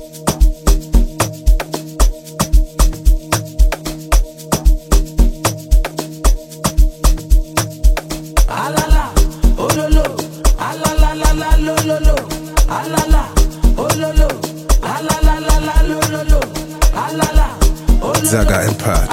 Zaga Empire.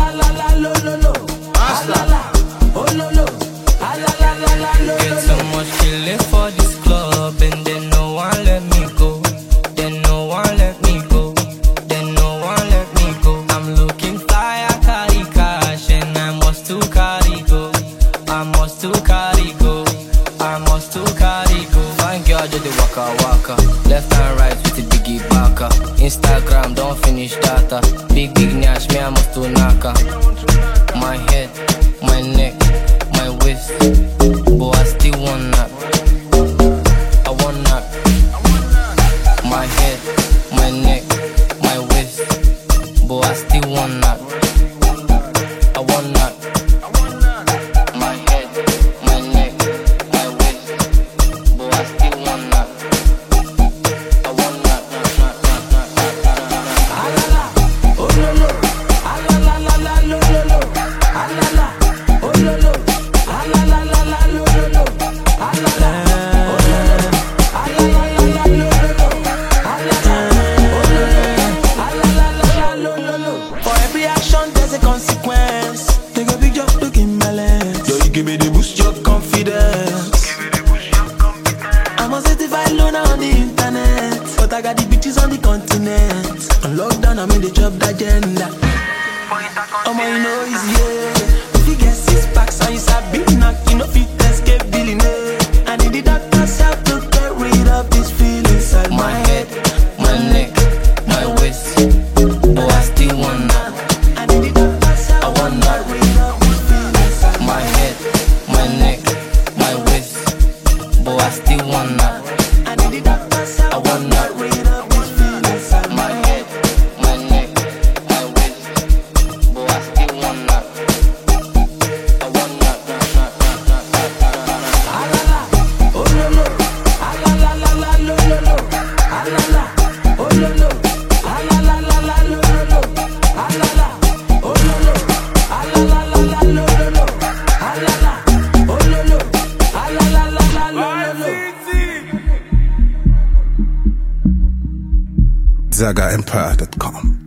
Get so much killing for this club, and then no one let me go. Then no one let me go. Then no one let me go. I'm looking fly, I carry cash, and I must to carry go. I must to carry go. I must to carry go. Fine girl, just the waka waka. Left and right with the biggie baka. Instagram, don't finish data. Big nash, me I must to naka. My head, my neck, my waist. But I still want that. I want that. My head, my neck, my waist. But I still want that. I want that. My head, my neck, my waist. But I still want that. I want that. Alala, oh lo lo. Alala la la lo lo lo. Alala, oh lo lo. Alala la la lo lo lo. Alala, oh lo lo. Alala la la lo lo lo. Alala, oh lo lo. Alala la la lo lo lo. For every action there's a consequence. Take a picture, look in my lens. Yo, you give me the boost your confidence. I'm a certified loner on the internet, but I got the bitches on the continent. On lockdown, I'm in the job agenda. You know it's yeah. If you get 6 packs and you sabi knock, you know fit escape billionaire. I need the doctor's help to get rid of this feeling inside My head, my neck, my waist. But I still want that. I need the doctor's help I want that. to get rid of this feeling inside My head, my neck, my waist. But I still want that. I need the doctor's help I want that. to get rid of this feeling inside My head, my neck, my waist. But I still want that. I want that. Alala, oh lo lo. Alala la la lo lo lo. Alala, oh lo lo. Alala la la lo lo lo. Alala, oh lo lo. Alala la la lo lo lo. Alala, oh lo lo. Alala la la lo lo lo. ZagaEmpire.com.